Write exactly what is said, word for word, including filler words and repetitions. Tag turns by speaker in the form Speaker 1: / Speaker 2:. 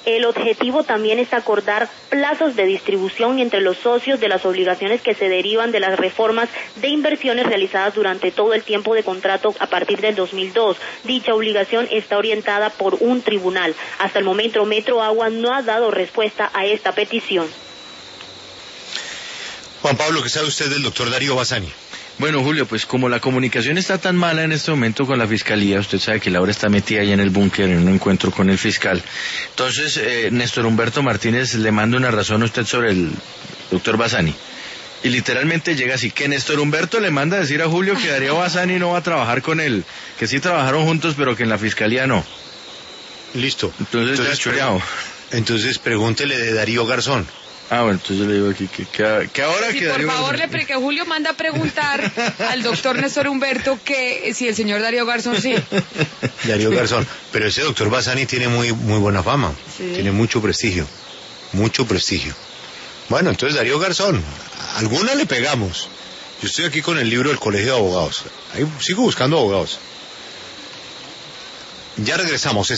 Speaker 1: El objetivo también es acordar plazos de distribución entre los socios de las obligaciones que se derivan de las reformas de inversiones realizadas durante todo el tiempo de contrato a partir del dos mil dos. Dicha obligación está orientada por un tribunal. Hasta el momento, Metroagua no ha dado respuesta a esta petición.
Speaker 2: Juan Pablo, ¿qué sabe usted del doctor Darío Bassani?
Speaker 3: Bueno, Julio, pues como la comunicación está tan mala en este momento con la Fiscalía, usted sabe que Laura está metida ahí en el búnker en un encuentro con el fiscal. Entonces, eh, Néstor Humberto Martínez le manda una razón a usted sobre el doctor Bassani. Y literalmente llega así, que Néstor Humberto le manda a decir a Julio que Darío Bassani no va a trabajar con él, que sí trabajaron juntos, pero que en la Fiscalía no.
Speaker 2: Listo.
Speaker 3: Entonces, entonces ya choreado.
Speaker 2: Entonces pregúntele de Darío Garzón.
Speaker 3: Ah, bueno, entonces yo le digo aquí que, que, que ahora
Speaker 4: sí,
Speaker 3: que
Speaker 4: por
Speaker 3: Darío
Speaker 4: favor,
Speaker 3: Garzón...
Speaker 4: le que Julio manda a preguntar al doctor Néstor Humberto que si el señor Darío Garzón sí.
Speaker 2: Darío Garzón, pero ese doctor Bassani tiene muy muy buena fama, sí. Tiene mucho prestigio, mucho prestigio. Bueno, entonces Darío Garzón, alguna le pegamos. Yo estoy aquí con el libro del Colegio de Abogados, ahí sigo buscando abogados. Ya regresamos.